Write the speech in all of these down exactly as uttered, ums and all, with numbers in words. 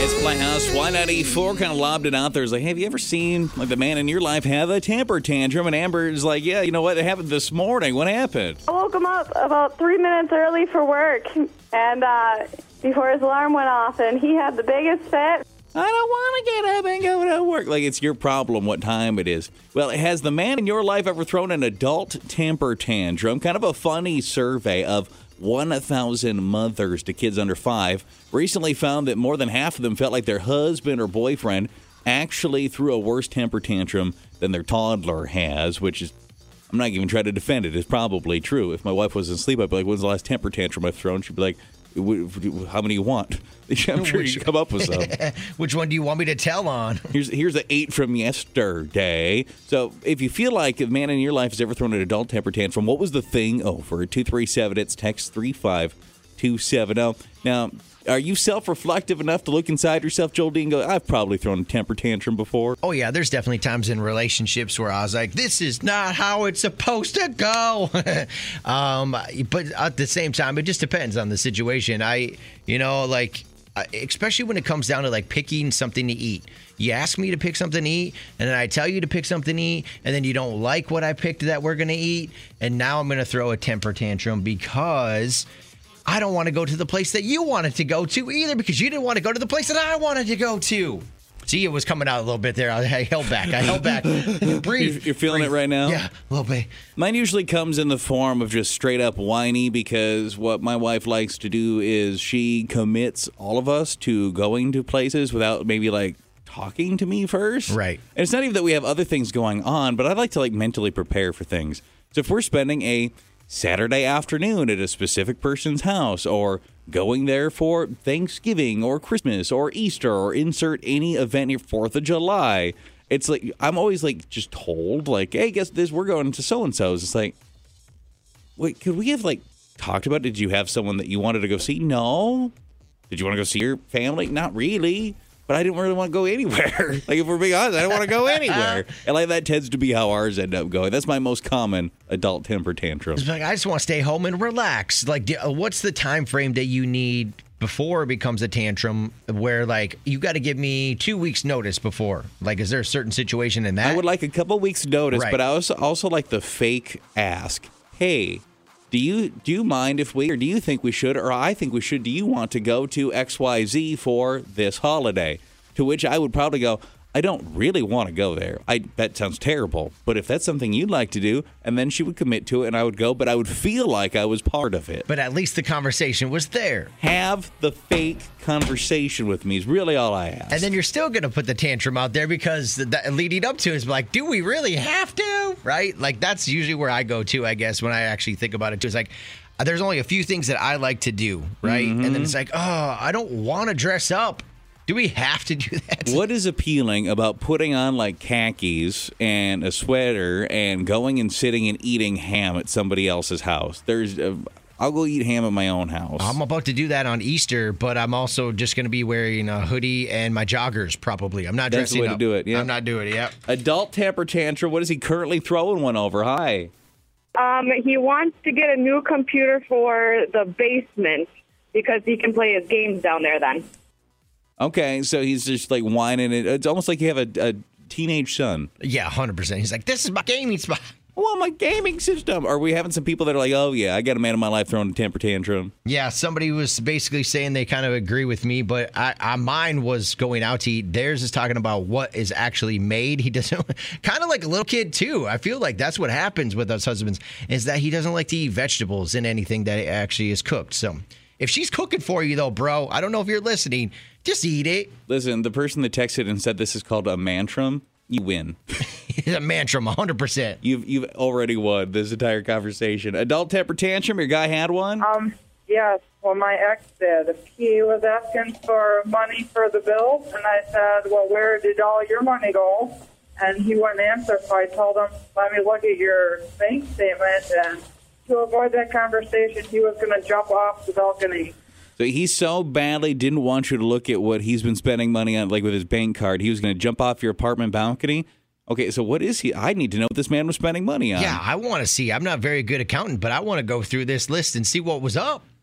It's Playhouse Y ninety-four kind of lobbed it out there. It's like, hey, have you ever seen like the man in your life have a temper tantrum? And Amber's like, yeah, you know what? It happened this morning. What happened? I woke him up about three minutes early for work, and uh, before his alarm went off, and he had the biggest fit. I don't want to get up and go to work. Like, it's your problem what time it is. Well, has the man in your life ever thrown an adult temper tantrum? Kind of a funny survey of one thousand mothers to kids under five recently found that more than half of them felt like their husband or boyfriend actually threw a worse temper tantrum than their toddler has, which is, I'm not even trying to defend it. It's probably true. If my wife was asleep, I'd be like, when's the last temper tantrum I've thrown? She'd be like, how many you want? I'm sure you come up with some. Which one do you want me to tell on? Here's here's an eight from yesterday. So if you feel like a man in your life has ever thrown an adult temper tantrum, what was the thing over? two three seven, it's text three five two seven zero. Now, are you self-reflective enough to look inside yourself, Joel D, and go, I've probably thrown a temper tantrum before? Oh, yeah. There's definitely times in relationships where I was like, this is not how it's supposed to go. um, but at the same time, it just depends on the situation. I, you know, like, especially when it comes down to, like, picking something to eat. You ask me to pick something to eat, and then I tell you to pick something to eat, and then you don't like what I picked that we're going to eat, and now I'm going to throw a temper tantrum because I don't want to go to the place that you wanted to go to either, because you didn't want to go to the place that I wanted to go to. See, it was coming out a little bit there. I held back. I held back. Breathe. You're feeling Breathe. it right now? Yeah, a little bit. Mine usually comes in the form of just straight up whiny, because what my wife likes to do is she commits all of us to going to places without maybe like talking to me first. Right. And it's not even that we have other things going on, but I like to like mentally prepare for things. So if we're spending a Saturday afternoon at a specific person's house, or going there for Thanksgiving or Christmas or Easter, or insert any event here, fourth of July, it's like I'm always like just told like, hey, guess this, we're going to so-and-so's. It's like, wait, could we have like talked about it? Did you have someone that you wanted to go see? No. Did you want to go see your family? Not really. But I didn't really want to go anywhere. Like, if we're being honest, I don't want to go anywhere. And like that tends to be how ours end up going. That's my most common adult temper tantrum. It's like, I just want to stay home and relax. Like, what's the time frame that you need before it becomes a tantrum, where like you got to give me two weeks notice before? Like, is there a certain situation in that? I would like a couple weeks notice, Right. but I also also like the fake ask. Hey, do you do you mind if we, or do you think we should, or I think we should, do you want to go to X Y Z for this holiday? To which I would probably go, I don't really want to go there. I that sounds terrible. But if that's something you'd like to do, and then she would commit to it and I would go, but I would feel like I was part of it. But at least the conversation was there. Have the fake conversation with me is really all I ask. And then you're still going to put the tantrum out there because the, the leading up to it is like, do we really have to? Right? Like, that's usually where I go to, I guess, when I actually think about it too. It's like, there's only a few things that I like to do, right? Mm-hmm. And then it's like, oh, I don't want to dress up. Do we have to do that? What is appealing about putting on like khakis and a sweater and going and sitting and eating ham at somebody else's house? There's, a, I'll go eat ham at my own house. I'm about to do that on Easter, but I'm also just going to be wearing a hoodie and my joggers probably. I'm not That's dressing the way up. to do it, yeah. I'm not doing it, yep. Adult temper tantrum. What is he currently throwing one over? Hi. Um, he wants to get a new computer for the basement because he can play his games down there then. Okay, so he's just like whining. It. It's almost like you have a, a teenage son. Yeah, one hundred percent. He's like, this is my gaming spot. I want my gaming system. Are we having some people that are like, oh, yeah, I got a man in my life throwing a temper tantrum? Yeah, somebody was basically saying they kind of agree with me, but I, I mine was going out to eat. Theirs is talking about what is actually made. He doesn't, kind of like a little kid, too. I feel like that's what happens with us husbands, is that he doesn't like to eat vegetables in anything that actually is cooked. So if she's cooking for you, though, bro, I don't know if you're listening, just eat it. Listen, the person that texted and said this is called a mantrum, you win. It's a mantrum, one hundred percent. You've you've already won this entire conversation. Adult temper tantrum, your guy had one? Um, yes. Well, my ex did. He was asking for money for the bills, and I said, well, where did all your money go? And he wouldn't answer, so I told him, let me look at your bank statement. And to avoid that conversation, he was going to jump off the balcony. So he so badly didn't want you to look at what he's been spending money on, like with his bank card. He was going to jump off your apartment balcony. Okay, so what is he? I need to know what this man was spending money on. Yeah, I want to see. I'm not a very good accountant, but I want to go through this list and see what was up.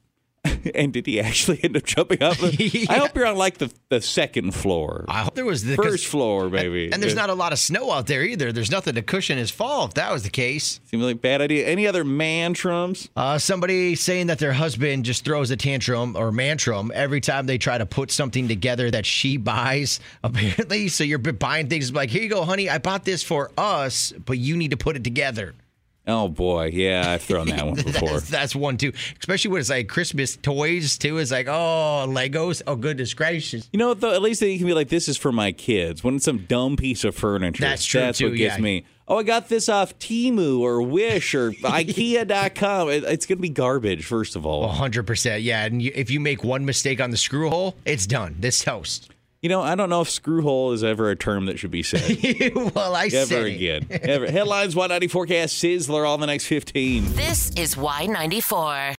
And did he actually end up jumping up? Yeah. I hope you're on like the, the second floor. I hope there was the First floor, maybe. And, and there's not a lot of snow out there either. There's nothing to cushion his fall if that was the case. Seems like a bad idea. Any other mantrums? Uh, somebody saying that their husband just throws a tantrum or mantrum every time they try to put something together that she buys, apparently. So you're buying things like, here you go, honey, I bought this for us, but you need to put it together. Oh, boy. Yeah, I've thrown that one before. that's, that's one, too. Especially when it's like Christmas toys, too. It's like, oh, Legos. Oh, goodness gracious. You know what, though? At least you can be like, this is for my kids. When it's some dumb piece of furniture. That's true, That's too, what gets yeah. me. Oh, I got this off Temu or Wish or IKEA dot com. It, it's going to be garbage, first of all. one hundred percent, yeah. And you, if you make one mistake on the screw hole, it's done. This toast. You know, I don't know if screw hole is ever a term that should be said. Well, I said Ever it. again. Ever. Headlines, Y ninety forecast, Sizzler, all in the next fifteen. This is Y ninety-four.